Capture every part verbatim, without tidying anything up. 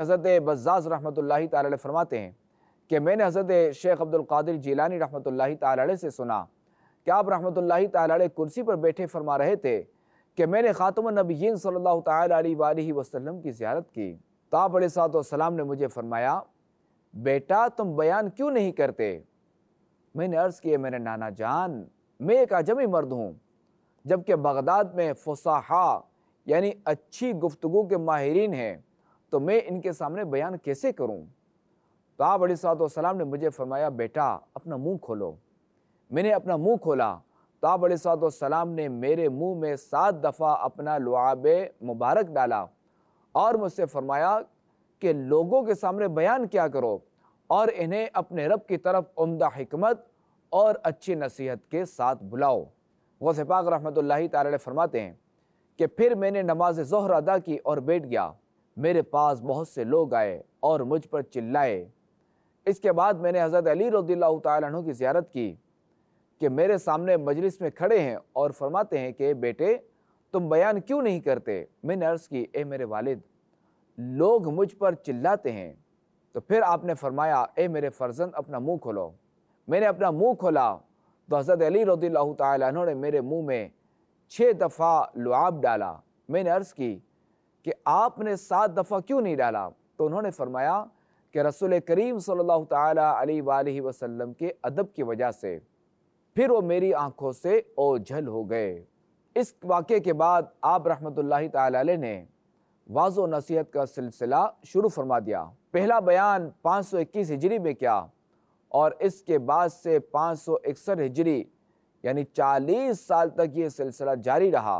हज़रत बज़्ज़ाज़ रहमतुल्लाहि ताला अलैह फरमाते हैं कि मैंने हज़रत शेख अब्दुल क़ादिर जीलानी रहमतुल्लाहि ताला अलैह से सुना कि आप रहमतुल्लाहि ताला अलैह कुर्सी पर बैठे फरमा रहे थे कि मैंने ख़ातमुन नबिय्यीन सल्लल्लाहु ताला अलैहि वसल्लम की ज़ियारत की, तो आप अलैहिस्सलाम ने मुझे फरमाया, बेटा तुम बयान क्यों नहीं करते? मैंने अर्ज़ किया, मेरे नाना जान, मैं एक अजमी मर्द हूँ, जबकि बगदाद में फुसाहा यानी अच्छी गुफ्तगू के माहिरीन हैं, तो मैं इनके सामने बयान कैसे करूँ? तो आप अलैहिस्सलाम ने मुझे फरमाया, बेटा अपना मुँह खोलो। मैंने अपना मुँह खोला तो आप अलैहिस्सलाम ने मेरे मुँह में सात दफ़ा अपना लुआब मुबारक डाला और मुझसे फरमाया कि लोगों के सामने बयान क्या करो और इन्हें अपने रब की तरफ उम्दा हिकमत और अच्छी नसीहत के साथ बुलाओ। गौस पाक रहमतुल्लाहि ताला अलैह फरमाते हैं कि फिर मैंने नमाज ज़ोहर अदा की और बैठ गया। मेरे पास बहुत से लोग आए और मुझ पर चिल्लाए। इसके बाद मैंने हज़रत अली रज़ियल्लाहु ताला अन्हु की ज़ियारत की कि मेरे सामने मजलिस में खड़े हैं और फरमाते हैं कि बेटे तुम बयान क्यों नहीं करते? मैंने अर्ज़ की, ए मेरे वालिद, लोग मुझ पर चिल्लाते हैं। तो फिर आपने फरमाया, ए मेरे फर्जंद अपना मुंह खोलो। मैंने अपना मुंह खोला तो हज़रत अली रज़ियल्लाहु ताला अन्हु ने मेरे मुंह में छः दफ़ा लुआब डाला। मैंने अर्ज़ की कि आपने सात दफ़ा क्यों नहीं डाला? तो उन्होंने फरमाया कि रसूल करीम सल्लल्लाहु ताला अलैहि वसल्लम के अदब की वजह से। फिर वो मेरी आंखों से ओझल हो गए। इस वाक़े के बाद आप रहमतुल्लाहि ताला अलैह ने वाज़ो नसीहत का सिलसिला शुरू फरमा दिया। पहला बयान पाँच सौ इक्कीस हिजरी में किया और इसके बाद से पाँच सौ इकसठ हिजरी यानी चालीस साल तक ये सिलसिला जारी रहा।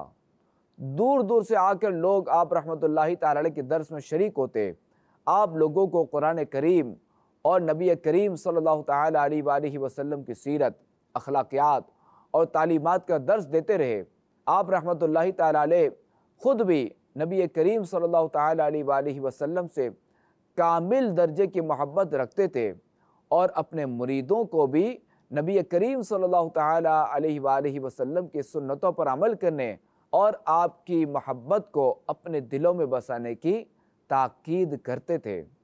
दूर दूर से आकर लोग आप रहमतुल्लाहि ताला अलैह के दर्स में शरीक होते। आप लोगों को कुरान करीम और नबी करीम सल्लल्लाहु ताला अलैहि वसल्लम की सीरत, अखलाकियात और तालीमात का दर्स देते रहे। आप रहमतुल्लाहि ताला अलैह ख़ुद भी नबी करीम सल्लल्लाहु ताला अलैहि वसल्लम से कामिल दर्जे की मोहब्बत रखते थे और अपने मुरीदों को भी नबी करीम सल्लल्लाहु ताला अलैहि वसल्लम की सुन्नतों पर अमल करने और आपकी मोहब्बत को अपने दिलों में बसाने की ताकीद करते थे।